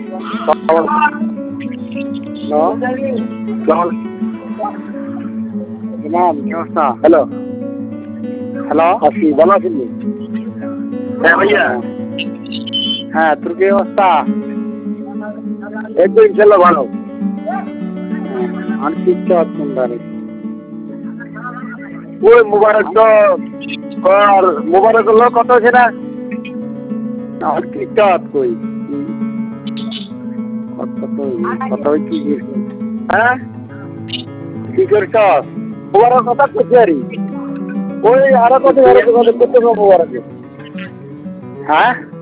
Hello hello আসি ভালো আছেন? হ্যাঁ ভাইয়া। হ্যাঁ, তোর কি অবস্থা? একদম ইনশাল্লাহ ভালো। আর শিখতে পারছেন তাহলে ওই মোবারক তো মোবারক হলো কত হয়েছে না? আর শিখতে কই কত কি হ্যাঁ কি করছ? মোবারক কথা করছি আর ওই আরো কত করতে মোবারক। হ্যাঁ